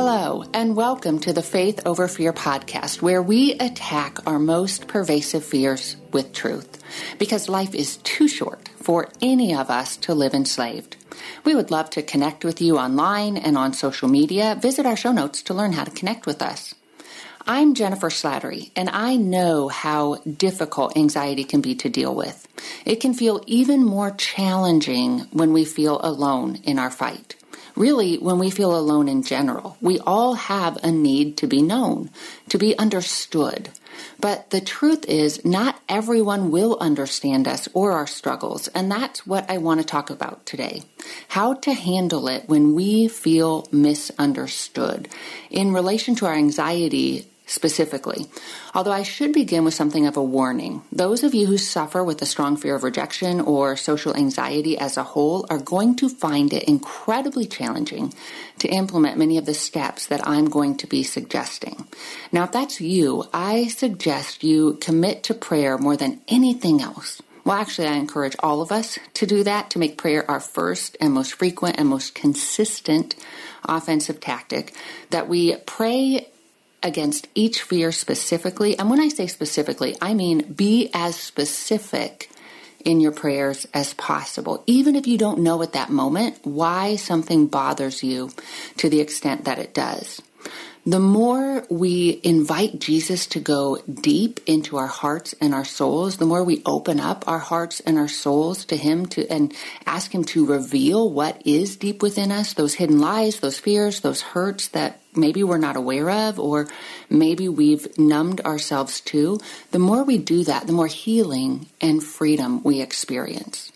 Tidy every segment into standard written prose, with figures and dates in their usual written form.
Hello, and welcome to the Faith Over Fear podcast, where we attack our most pervasive fears with truth, because life is too short for any of us to live enslaved. We would love to connect with you online and on social media. Visit our show notes to learn how to connect with us. I'm Jennifer Slattery, and I know how difficult anxiety can be to deal with. It can feel even more challenging when we feel alone in our fight. Really, when we feel alone in general, we all have a need to be known, to be understood. But the truth is, not everyone will understand us or our struggles, and that's what I want to talk about today. How to handle it when we feel misunderstood in relation to our anxiety specifically. Although I should begin with something of a warning. Those of you who suffer with a strong fear of rejection or social anxiety as a whole are going to find it incredibly challenging to implement many of the steps that I'm going to be suggesting. Now, if that's you, I suggest you commit to prayer more than anything else. Well, actually, I encourage all of us to do that, to make prayer our first and most frequent and most consistent offensive tactic, that we pray against each fear specifically. And when I say specifically, I mean be as specific in your prayers as possible, even if you don't know at that moment why something bothers you to the extent that it does. The more we invite Jesus to go deep into our hearts and our souls, the more we open up our hearts and our souls to Him and ask Him to reveal what is deep within us, those hidden lies, those fears, those hurts that maybe we're not aware of, or maybe we've numbed ourselves to. The more we do that, the more healing and freedom we experience.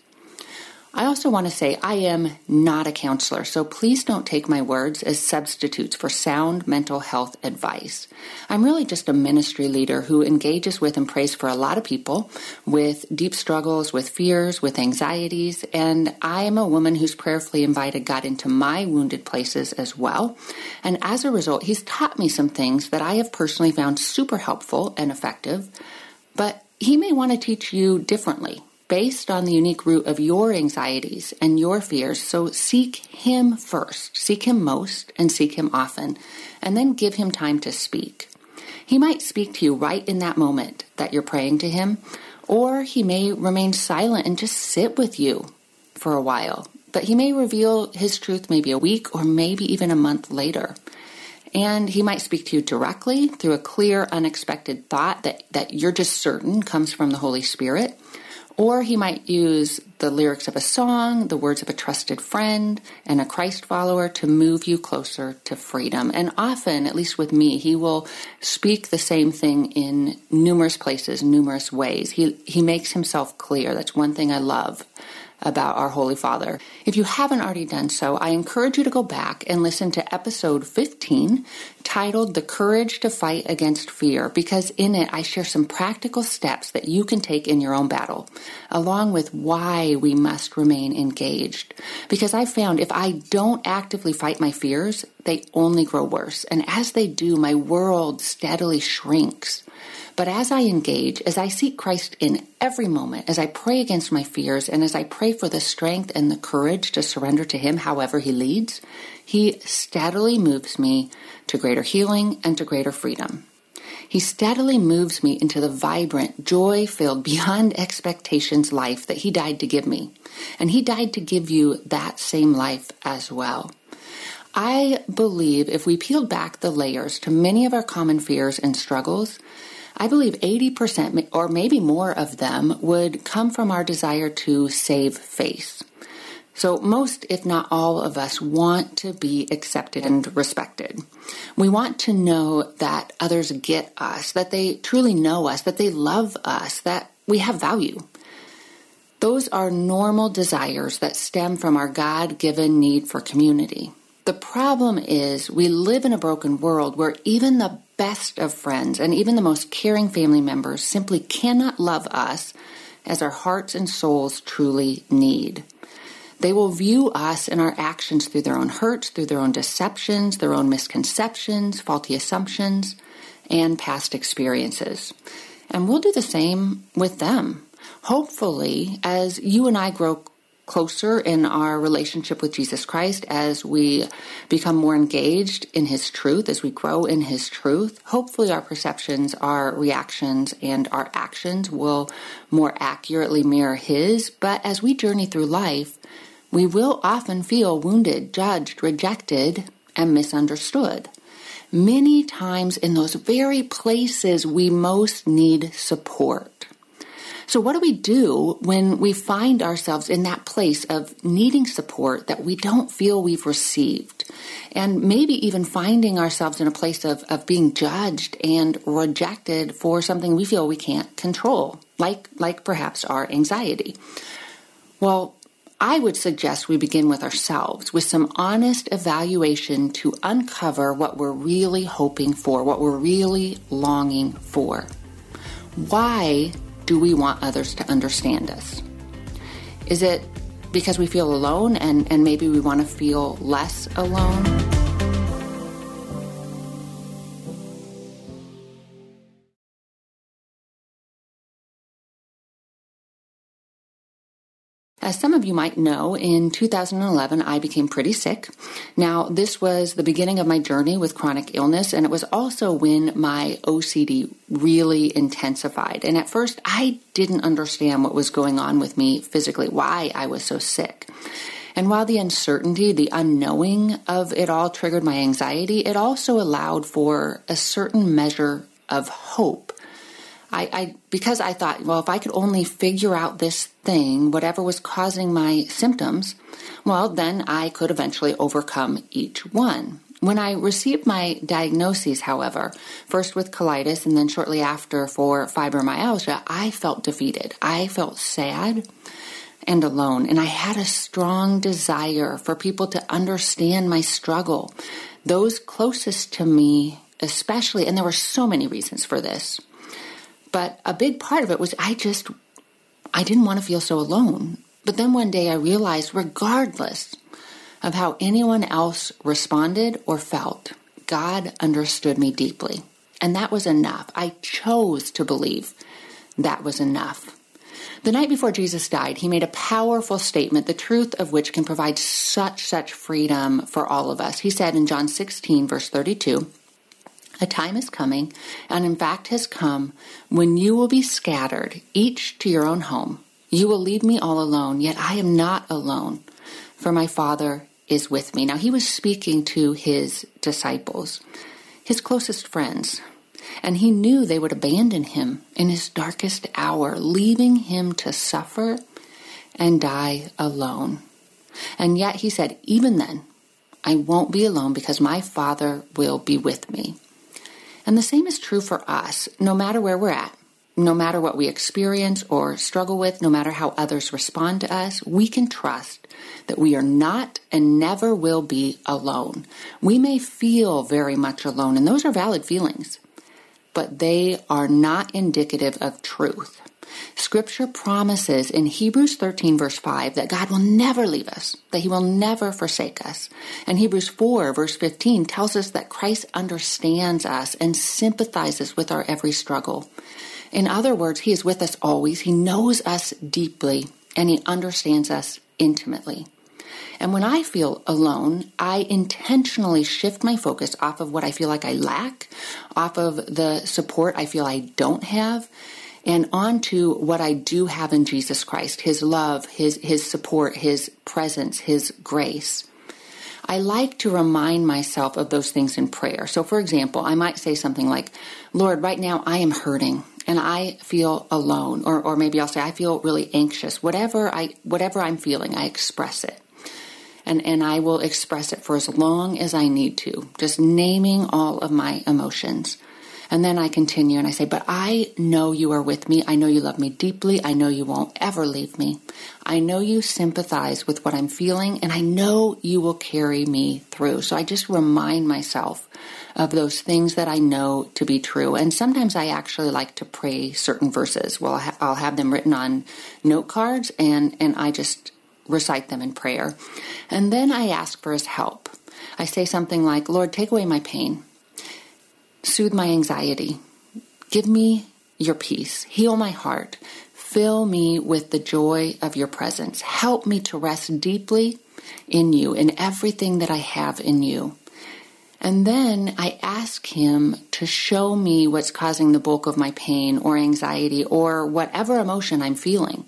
I also want to say I am not a counselor, so please don't take my words as substitutes for sound mental health advice. I'm really just a ministry leader who engages with and prays for a lot of people with deep struggles, with fears, with anxieties, and I am a woman who's prayerfully invited God into my wounded places as well. And as a result, He's taught me some things that I have personally found super helpful and effective, but He may want to teach you differently, based on the unique root of your anxieties and your fears. So seek Him first, seek Him most, and seek Him often, and then give Him time to speak. He might speak to you right in that moment that you're praying to Him, or He may remain silent and just sit with you for a while. But He may reveal His truth maybe a week or maybe even a month later. And He might speak to you directly through a clear, unexpected thought that you're just certain comes from the Holy Spirit. Or He might use the lyrics of a song, the words of a trusted friend, and a Christ follower to move you closer to freedom. And often, at least with me, He will speak the same thing in numerous places, numerous ways. He makes Himself clear. That's one thing I love about our Holy Father. If you haven't already done so, I encourage you to go back and listen to episode 15, titled The Courage to Fight Against Fear, because in it I share some practical steps that you can take in your own battle, along with why we must remain engaged. Because I've found if I don't actively fight my fears, they only grow worse. And as they do, my world steadily shrinks. But as I engage, as I seek Christ in every moment, as I pray against my fears, and as I pray for the strength and the courage to surrender to Him however He leads, He steadily moves me to greater healing and to greater freedom. He steadily moves me into the vibrant, joy-filled, beyond expectations life that He died to give me. And He died to give you that same life as well. I believe if we peeled back the layers to many of our common fears and struggles, I believe 80% or maybe more of them would come from our desire to save face. So most, if not all of us, want to be accepted and respected. We want to know that others get us, that they truly know us, that they love us, that we have value. Those are normal desires that stem from our God-given need for community. The problem is we live in a broken world where even the best of friends and even the most caring family members simply cannot love us as our hearts and souls truly need. They will view us and our actions through their own hurts, through their own deceptions, their own misconceptions, faulty assumptions, and past experiences. And we'll do the same with them. Hopefully, as you and I grow closer in our relationship with Jesus Christ, as we become more engaged in His truth, as we grow in His truth, hopefully our perceptions, our reactions, and our actions will more accurately mirror His. But as we journey through life, we will often feel wounded, judged, rejected, and misunderstood. Many times in those very places we most need support. So what do we do when we find ourselves in that place of needing support that we don't feel we've received? And maybe even finding ourselves in a place of being judged and rejected for something we feel we can't control, like perhaps our anxiety. Well, I would suggest we begin with ourselves, with some honest evaluation to uncover what we're really hoping for, what we're really longing for. Why do we want others to understand us? Is it because we feel alone and maybe we want to feel less alone? As some of you might know, in 2011, I became pretty sick. Now, this was the beginning of my journey with chronic illness, and it was also when my OCD really intensified. And at first, I didn't understand what was going on with me physically, why I was so sick. And while the uncertainty, the unknowing of it all triggered my anxiety, it also allowed for a certain measure of hope. Because I thought, well, if I could only figure out this thing, whatever was causing my symptoms, well, then I could eventually overcome each one. When I received my diagnoses, however, first with colitis and then shortly after for fibromyalgia, I felt defeated. I felt sad and alone, and I had a strong desire for people to understand my struggle, those closest to me especially, and there were so many reasons for this. But a big part of it was I didn't want to feel so alone. But then one day I realized, regardless of how anyone else responded or felt, God understood me deeply. And that was enough. I chose to believe that was enough. The night before Jesus died, He made a powerful statement, the truth of which can provide such freedom for all of us. He said in John 16, verse 32, "A time is coming, and in fact has come, when you will be scattered, each to your own home. You will leave me all alone, yet I am not alone, for my Father is with me." Now, He was speaking to His disciples, His closest friends, and He knew they would abandon Him in His darkest hour, leaving Him to suffer and die alone. And yet He said, even then, I won't be alone because my Father will be with me. And the same is true for us, no matter where we're at, no matter what we experience or struggle with, no matter how others respond to us, we can trust that we are not and never will be alone. We may feel very much alone, and those are valid feelings, but they are not indicative of truth. Scripture promises in Hebrews 13, verse 5, that God will never leave us, that He will never forsake us. And Hebrews 4, verse 15 tells us that Christ understands us and sympathizes with our every struggle. In other words, He is with us always. He knows us deeply, and He understands us intimately. And when I feel alone, I intentionally shift my focus off of what I feel like I lack, off of the support I feel I don't have, and onto what I do have in Jesus Christ, His love, His support, His presence, His grace. I like to remind myself of those things in prayer. So, for example, I might say something like, Lord, right now I am hurting and I feel alone. Or maybe I'll say, I feel really anxious. Whatever I'm feeling, I express it. And I will express it for as long as I need to, just naming all of my emotions. And then I continue and I say, but I know you are with me. I know you love me deeply. I know you won't ever leave me. I know you sympathize with what I'm feeling, and I know you will carry me through. So I just remind myself of those things that I know to be true. And sometimes I actually like to pray certain verses. Well, I'll have them written on note cards, and I just recite them in prayer. And then I ask for His help. I say something like, Lord, take away my pain. Soothe my anxiety. Give me your peace. Heal my heart. Fill me with the joy of your presence. Help me to rest deeply in you, in everything that I have in you. And then I ask him to show me what's causing the bulk of my pain or anxiety or whatever emotion I'm feeling.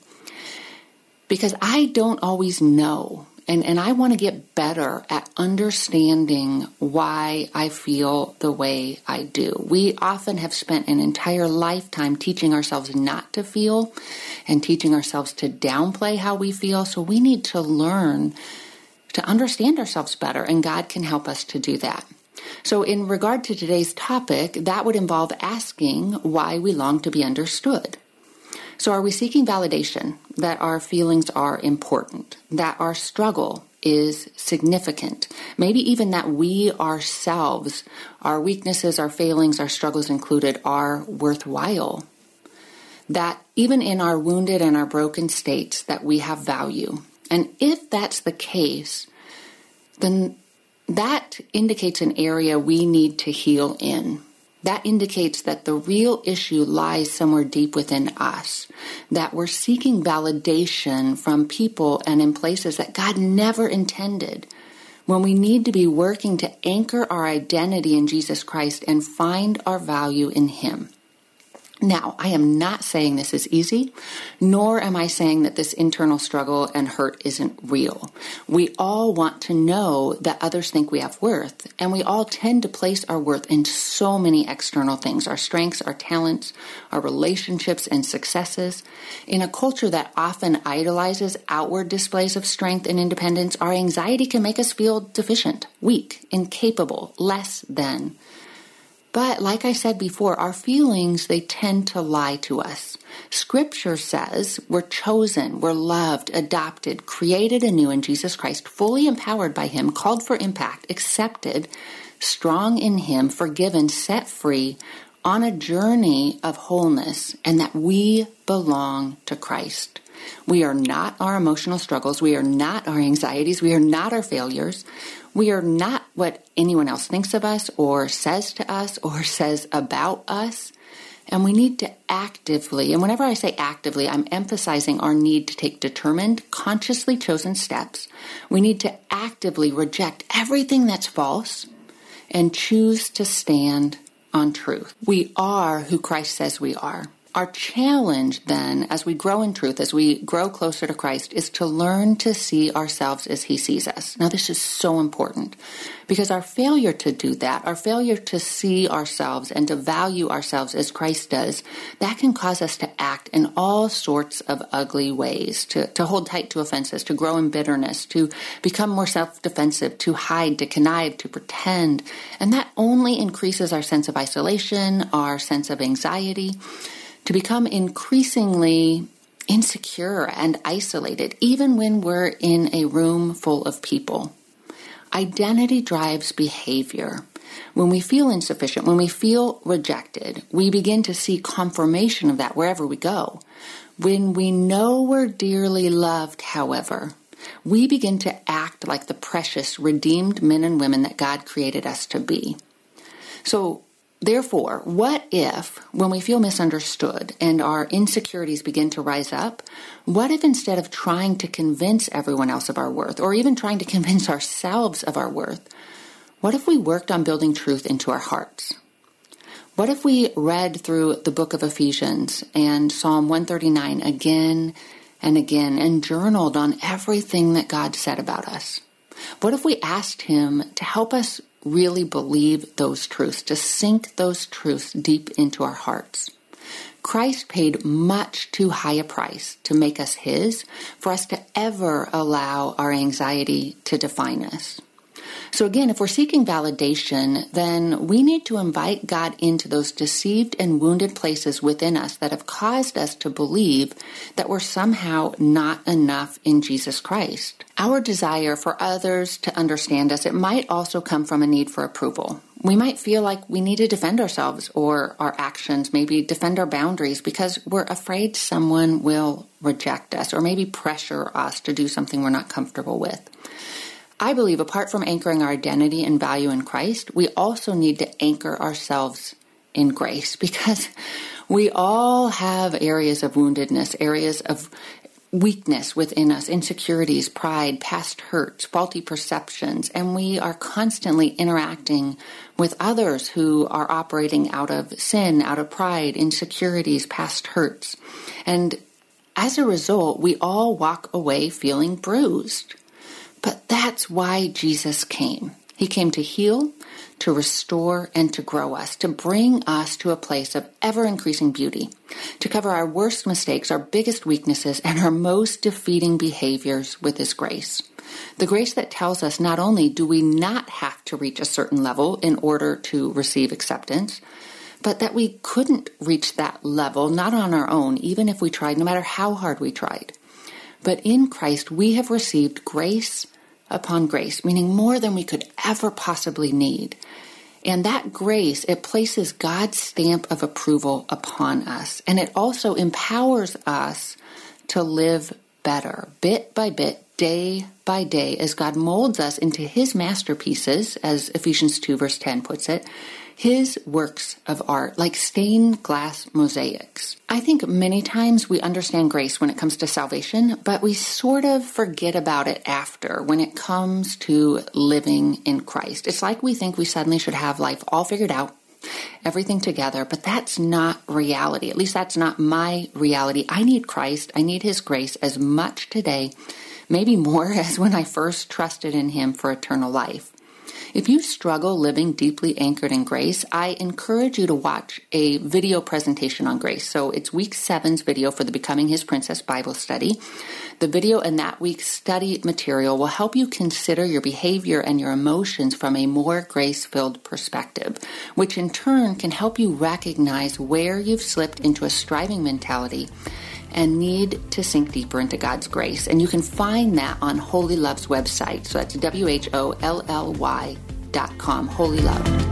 Because I don't always know. And I want to get better at understanding why I feel the way I do. We often have spent an entire lifetime teaching ourselves not to feel and teaching ourselves to downplay how we feel. So we need to learn to understand ourselves better, and God can help us to do that. So in regard to today's topic, that would involve asking why we long to be understood. So are we seeking validation that our feelings are important, that our struggle is significant, maybe even that we ourselves, our weaknesses, our failings, our struggles included, are worthwhile, that even in our wounded and our broken states that we have value? And if that's the case, then that indicates an area we need to heal in. That indicates that the real issue lies somewhere deep within us, that we're seeking validation from people and in places that God never intended, when we need to be working to anchor our identity in Jesus Christ and find our value in him. Now, I am not saying this is easy, nor am I saying that this internal struggle and hurt isn't real. We all want to know that others think we have worth, and we all tend to place our worth in so many external things, our strengths, our talents, our relationships and successes. In a culture that often idolizes outward displays of strength and independence, our anxiety can make us feel deficient, weak, incapable, less than. But like I said before, our feelings, they tend to lie to us. Scripture says we're chosen, we're loved, adopted, created anew in Jesus Christ, fully empowered by him, called for impact, accepted, strong in him, forgiven, set free, on a journey of wholeness, and that we belong to Christ. We are not our emotional struggles. We are not our anxieties. We are not our failures. We are not what anyone else thinks of us or says to us or says about us. And we need to actively, and whenever I say actively, I'm emphasizing our need to take determined, consciously chosen steps. We need to actively reject everything that's false and choose to stand on truth. We are who Christ says we are. Our challenge then, as we grow in truth, as we grow closer to Christ, is to learn to see ourselves as he sees us. Now, this is so important because our failure to do that, our failure to see ourselves and to value ourselves as Christ does, that can cause us to act in all sorts of ugly ways, to hold tight to offenses, to grow in bitterness, to become more self-defensive, to hide, to connive, to pretend. And that only increases our sense of isolation, our sense of anxiety, to become increasingly insecure and isolated, even when we're in a room full of people. Identity drives behavior. When we feel insufficient, when we feel rejected, we begin to see confirmation of that wherever we go. When we know we're dearly loved, however, we begin to act like the precious, redeemed men and women that God created us to be. So, therefore, what if, when we feel misunderstood and our insecurities begin to rise up, what if instead of trying to convince everyone else of our worth, or even trying to convince ourselves of our worth, what if we worked on building truth into our hearts? What if we read through the book of Ephesians and Psalm 139 again and again and journaled on everything that God said about us? What if we asked him to help us really believe those truths, to sink those truths deep into our hearts? Christ paid much too high a price to make us his, for us to ever allow our anxiety to define us. So again, if we're seeking validation, then we need to invite God into those deceived and wounded places within us that have caused us to believe that we're somehow not enough in Jesus Christ. Our desire for others to understand us, it might also come from a need for approval. We might feel like we need to defend ourselves or our actions, maybe defend our boundaries because we're afraid someone will reject us or maybe pressure us to do something we're not comfortable with. I believe apart from anchoring our identity and value in Christ, we also need to anchor ourselves in grace, because We all have areas of woundedness, areas of weakness within us, insecurities, pride, past hurts, faulty perceptions, and we are constantly interacting with others who are operating out of sin, out of pride, insecurities, past hurts. And as a result, we all walk away feeling bruised. But that's why Jesus came. He came to heal, to restore, and to grow us, to bring us to a place of ever-increasing beauty, to cover our worst mistakes, our biggest weaknesses, and our most defeating behaviors with His grace. The grace that tells us not only do we not have to reach a certain level in order to receive acceptance, but that we couldn't reach that level, not on our own, even if we tried, no matter how hard we tried. But in Christ, we have received grace upon grace, meaning more than we could ever possibly need. And that grace, it places God's stamp of approval upon us. And it also empowers us to live better, bit by bit, day by day, as God molds us into His masterpieces, as Ephesians 2 verse 10 puts it, His works of art, like stained glass mosaics. I think many times we understand grace when it comes to salvation, but we sort of forget about it after when it comes to living in Christ. It's like we think we suddenly should have life all figured out, everything together, but that's not reality. At least that's not my reality. I need Christ. I need His grace as much today, maybe more, as when I first trusted in Him for eternal life. If you struggle living deeply anchored in grace, I encourage you to watch a video presentation on grace. So it's week 7's video for the Becoming His Princess Bible study. The video in that week's study material will help you consider your behavior and your emotions from a more grace-filled perspective, which in turn can help you recognize where you've slipped into a striving mentality and need to sink deeper into God's grace. And you can find that on Holy Love's website. So that's WHOLLY.com, Holy Love.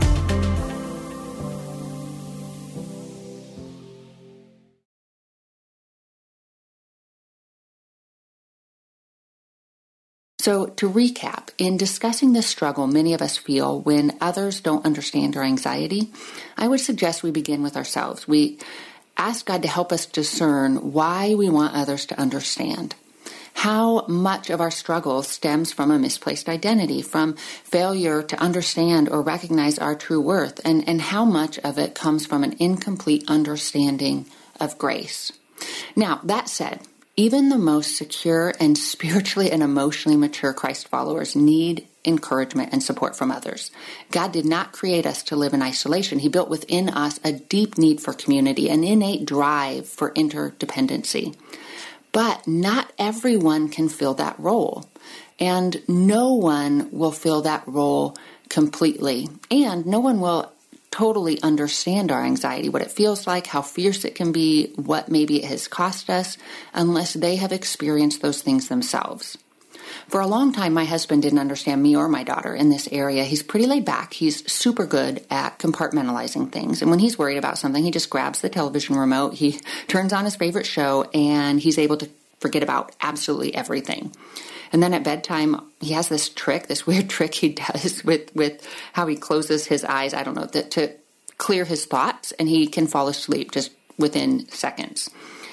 So to recap, in discussing the struggle many of us feel when others don't understand our anxiety, I would suggest we begin with ourselves. We ask God to help us discern why we want others to understand. How much of our struggle stems from a misplaced identity, from failure to understand or recognize our true worth, and how much of it comes from an incomplete understanding of grace. Now, that said, even the most secure and spiritually and emotionally mature Christ followers need encouragement and support from others. God did not create us to live in isolation. He built within us a deep need for community, an innate drive for interdependency. But not everyone can fill that role, and no one will fill that role completely, and no one will totally understand our anxiety, what it feels like, how fierce it can be, what maybe it has cost us, unless they have experienced those things themselves. For a long time, my husband didn't understand me or my daughter in this area. He's pretty laid back. He's super good at compartmentalizing things. And when he's worried about something, he just grabs the television remote, he turns on his favorite show, and he's able to forget about absolutely everything. And then at bedtime, he has this trick, this weird trick he does with how he closes his eyes, I don't know, to clear his thoughts, and he can fall asleep just within seconds.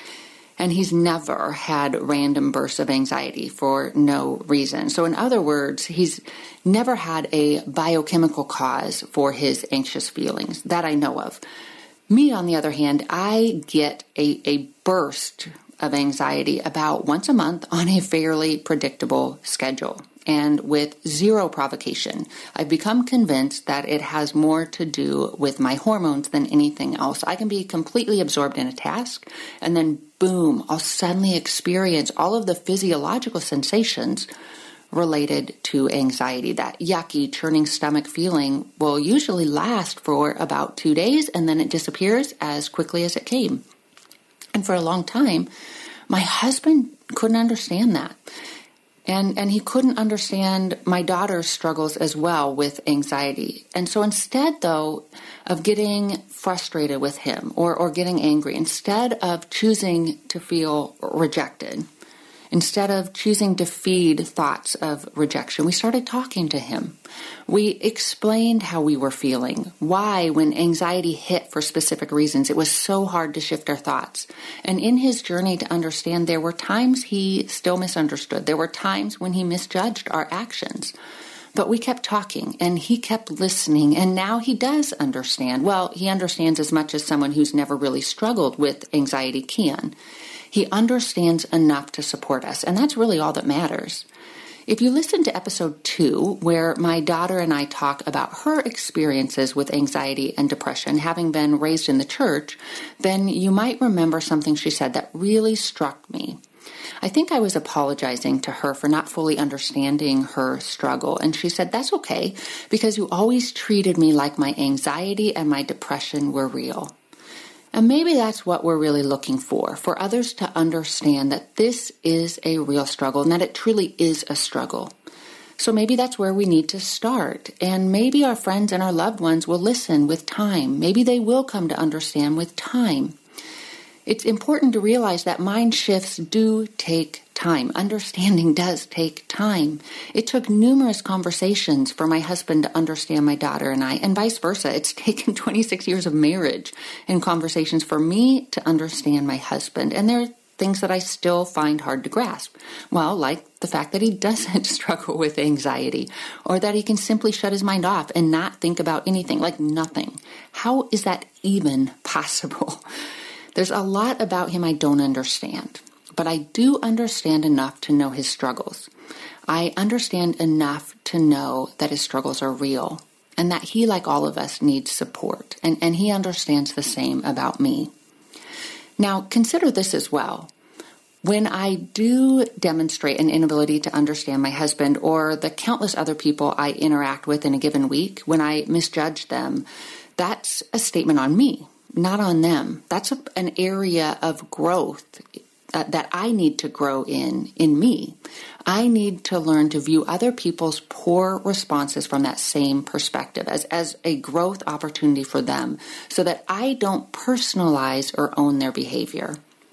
And he's never had random bursts of anxiety for no reason. So in other words, he's never had a biochemical cause for his anxious feelings that I know of. Me, on the other hand, I get a burst of anxiety about once a month on a fairly predictable schedule and with zero provocation. I've become convinced that it has more to do with my hormones than anything else. I can be completely absorbed in a task, and then boom, I'll suddenly experience all of the physiological sensations related to anxiety. That yucky, churning stomach feeling will usually last for about 2 days, and then it disappears as quickly as it came. And for a long time, my husband couldn't understand that. And he couldn't understand my daughter's struggles as well with anxiety. And so instead, though, of getting frustrated with him or getting angry, instead of choosing to feel rejected, Instead of choosing to feed thoughts of rejection, we started talking to him. We explained how we were feeling, why when anxiety hit for specific reasons, it was so hard to shift our thoughts. And in his journey to understand, there were times he still misunderstood. There were times when he misjudged our actions. But we kept talking and he kept listening, and now he does understand. Well, he understands as much as someone who's never really struggled with anxiety can. He understands enough to support us, and that's really all that matters. If you listen to episode 2, where my daughter and I talk about her experiences with anxiety and depression, having been raised in the church, then you might remember something she said that really struck me. I think I was apologizing to her for not fully understanding her struggle, and she said, "That's okay, because you always treated me like my anxiety and my depression were real." And maybe that's what we're really looking for others to understand that this is a real struggle and that it truly is a struggle. So maybe that's where we need to start. And maybe our friends and our loved ones will listen with time. Maybe they will come to understand with time. It's important to realize that mind shifts do take time. Understanding does take time. It took numerous conversations for my husband to understand my daughter and I, and vice versa. It's taken 26 years of marriage and conversations for me to understand my husband. And there are things that I still find hard to grasp. Well, like the fact that he doesn't struggle with anxiety, or that he can simply shut his mind off and not think about anything, like nothing. How is that even possible? There's a lot about him I don't understand, but I do understand enough to know his struggles. I understand enough to know that his struggles are real and that he, like all of us, needs support, and he understands the same about me. Now, consider this as well. When I do demonstrate an inability to understand my husband or the countless other people I interact with in a given week, when I misjudge them, that's a statement on me, not on them. That's an area of growth that I need to grow in me. I need to learn to view other people's poor responses from that same perspective as a growth opportunity for them, so that I don't personalize or own their behavior.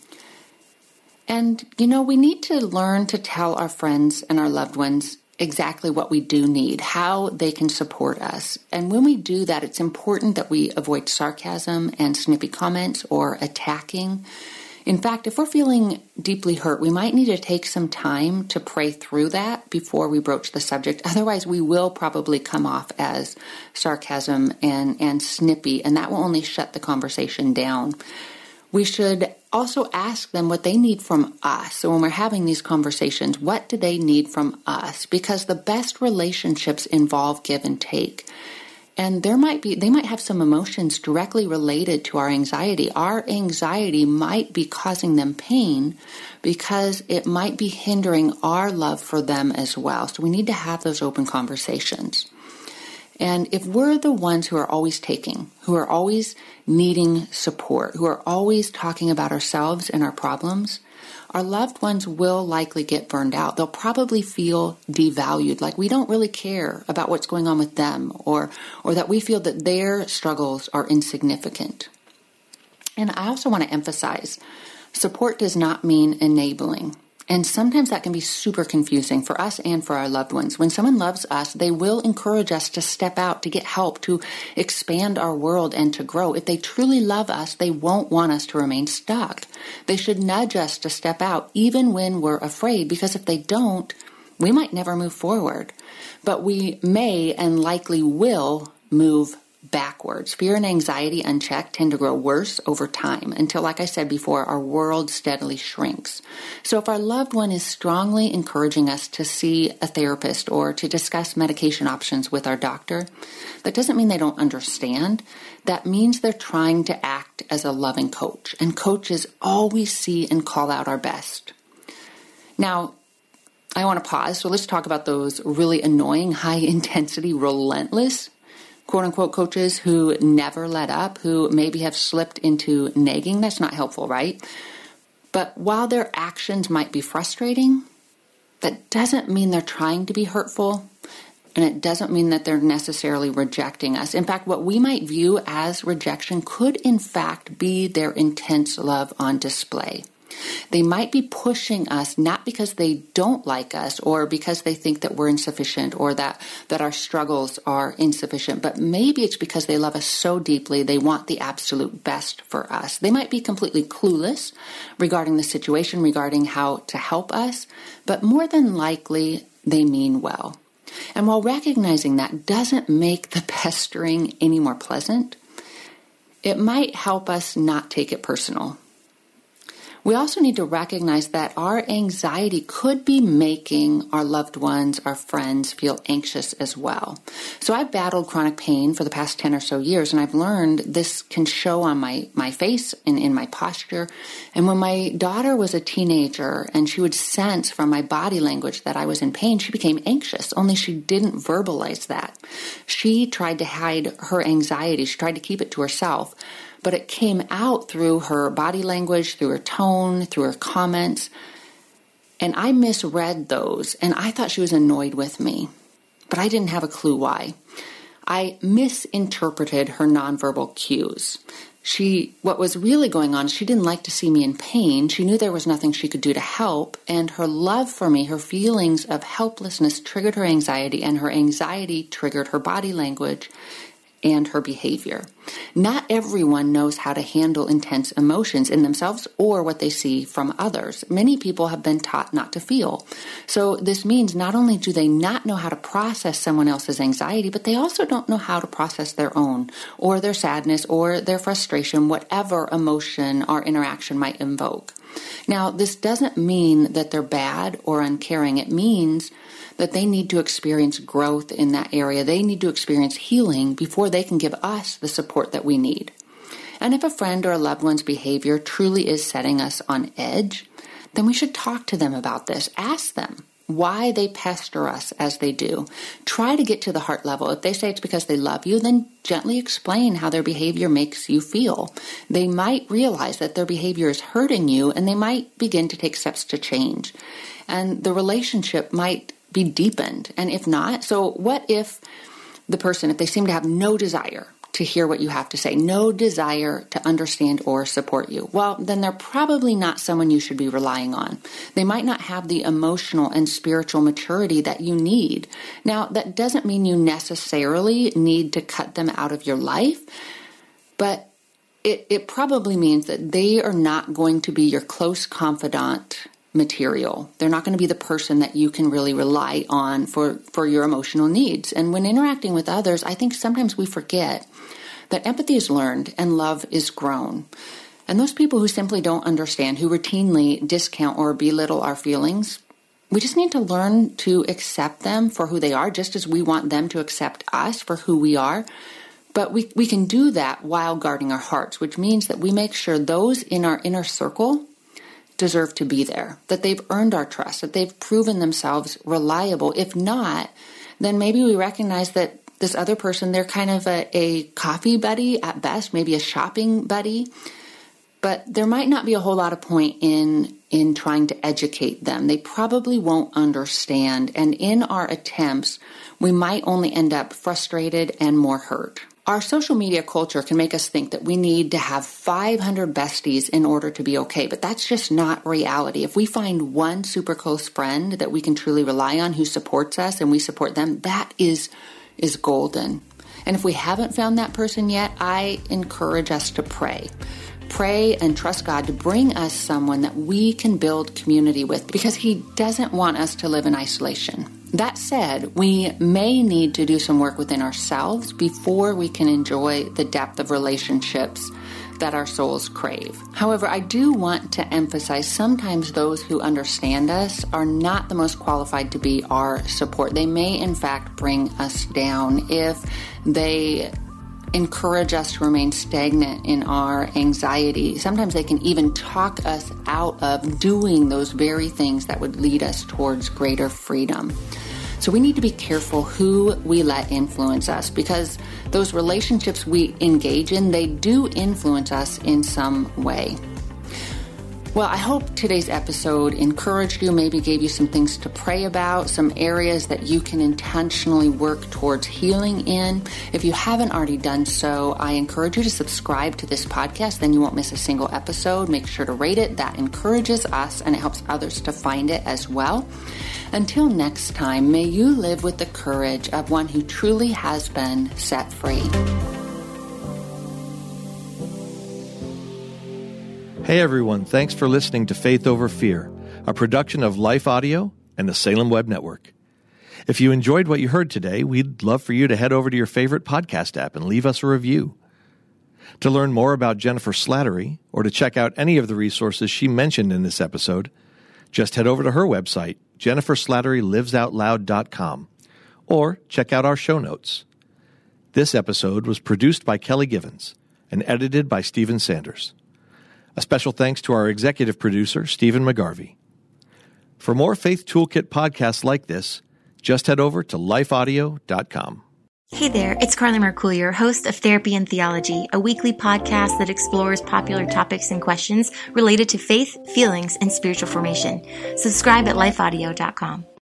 And, we need to learn to tell our friends and our loved ones exactly what we do need, how they can support us. And when we do that, it's important that we avoid sarcasm and snippy comments or attacking. In fact, if we're feeling deeply hurt, we might need to take some time to pray through that before we broach the subject. Otherwise, we will probably come off as sarcasm and snippy, and that will only shut the conversation down. We should also ask them what they need from us. So when we're having these conversations, what do they need from us? Because the best relationships involve give and take. And they might have some emotions directly related to our anxiety. Our anxiety might be causing them pain because it might be hindering our love for them as well. So we need to have those open conversations. And if we're the ones who are always taking, who are always needing support, who are always talking about ourselves and our problems, our loved ones will likely get burned out. They'll probably feel devalued, like we don't really care about what's going on with them, or that we feel that their struggles are insignificant. And I also want to emphasize, support does not mean enabling. And sometimes that can be super confusing for us and for our loved ones. When someone loves us, they will encourage us to step out, to get help, to expand our world and to grow. If they truly love us, they won't want us to remain stuck. They should nudge us to step out even when we're afraid, because if they don't, we might never move forward. But we may and likely will move backwards. Fear and anxiety unchecked tend to grow worse over time until, like I said before, our world steadily shrinks. So if our loved one is strongly encouraging us to see a therapist or to discuss medication options with our doctor, that doesn't mean they don't understand. That means they're trying to act as a loving coach. And coaches always see and call out our best. Now, I want to pause. So let's talk about those really annoying, high-intensity, relentless quote-unquote coaches who never let up, who maybe have slipped into nagging. That's not helpful, right? But while their actions might be frustrating, that doesn't mean they're trying to be hurtful, and it doesn't mean that they're necessarily rejecting us. In fact, what we might view as rejection could in fact be their intense love on display. They might be pushing us not because they don't like us or because they think that we're insufficient or that our struggles are insufficient, but maybe it's because they love us so deeply they want the absolute best for us. They might be completely clueless regarding the situation, regarding how to help us, but more than likely they mean well. And while recognizing that doesn't make the pestering any more pleasant, it might help us not take it personal. We also need to recognize that our anxiety could be making our loved ones, our friends, feel anxious as well. So I've battled chronic pain for the past 10 or so years, and I've learned this can show on my face and in my posture. And when my daughter was a teenager and she would sense from my body language that I was in pain, she became anxious, only she didn't verbalize that. She tried to hide her anxiety. She tried to keep it to herself. But it came out through her body language, through her tone, through her comments. And I misread those, and I thought she was annoyed with me. But I didn't have a clue why. I misinterpreted her nonverbal cues. What was really going on, she didn't like to see me in pain. She knew there was nothing she could do to help. And her love for me, her feelings of helplessness triggered her anxiety, and her anxiety triggered her body language and her behavior. Not everyone knows how to handle intense emotions in themselves or what they see from others. Many people have been taught not to feel. So this means not only do they not know how to process someone else's anxiety, but they also don't know how to process their own or their sadness or their frustration, whatever emotion our interaction might invoke. Now, this doesn't mean that they're bad or uncaring. It means that they need to experience growth in that area. They need to experience healing before they can give us the support that we need. And if a friend or a loved one's behavior truly is setting us on edge, then we should talk to them about this. Ask them why they pester us as they do. Try to get to the heart level. If they say it's because they love you, then gently explain how their behavior makes you feel. They might realize that their behavior is hurting you, and they might begin to take steps to change. And the relationship might be deepened. And if not, so what if the person, if they seem to have no desire to hear what you have to say, no desire to understand or support you, well, then they're probably not someone you should be relying on. They might not have the emotional and spiritual maturity that you need. Now, that doesn't mean you necessarily need to cut them out of your life, but it probably means that they are not going to be your close confidant material. They're not going to be the person that you can really rely on for your emotional needs. And when interacting with others, I think sometimes we forget that empathy is learned and love is grown. And those people who simply don't understand, who routinely discount or belittle our feelings, we just need to learn to accept them for who they are, just as we want them to accept us for who we are. But we can do that while guarding our hearts, which means that we make sure those in our inner circle deserve to be there, that they've earned our trust, that they've proven themselves reliable. If not, then maybe we recognize that this other person, they're kind of a coffee buddy at best, maybe a shopping buddy, but there might not be a whole lot of point in trying to educate them. They probably won't understand, and in our attempts, we might only end up frustrated and more hurt. Our social media culture can make us think that we need to have 500 besties in order to be okay, but that's just not reality. If we find one super close friend that we can truly rely on who supports us and we support them, that is golden. And if we haven't found that person yet, I encourage us to pray. Pray and trust God to bring us someone that we can build community with, because He doesn't want us to live in isolation. That said, we may need to do some work within ourselves before we can enjoy the depth of relationships that our souls crave. However, I do want to emphasize sometimes those who understand us are not the most qualified to be our support. They may, in fact, bring us down if they encourage us to remain stagnant in our anxiety. Sometimes they can even talk us out of doing those very things that would lead us towards greater freedom. So we need to be careful who we let influence us, because those relationships we engage in, they do influence us in some way. Well, I hope today's episode encouraged you, maybe gave you some things to pray about, some areas that you can intentionally work towards healing in. If you haven't already done so, I encourage you to subscribe to this podcast. Then you won't miss a single episode. Make sure to rate it. That encourages us and it helps others to find it as well. Until next time, may you live with the courage of one who truly has been set free. Hey everyone, thanks for listening to Faith Over Fear, a production of Life Audio and the Salem Web Network. If you enjoyed what you heard today, we'd love for you to head over to your favorite podcast app and leave us a review. To learn more about Jennifer Slattery, or to check out any of the resources she mentioned in this episode, just head over to her website, jenniferslatterylivesoutloud.com, or check out our show notes. This episode was produced by Kelly Givens and edited by Stephen Sanders. A special thanks to our executive producer, Stephen McGarvey. For more Faith Toolkit podcasts like this, just head over to lifeaudio.com. Hey there, it's Carly Mercourier, host of Therapy and Theology, a weekly podcast that explores popular topics and questions related to faith, feelings, and spiritual formation. Subscribe at lifeaudio.com.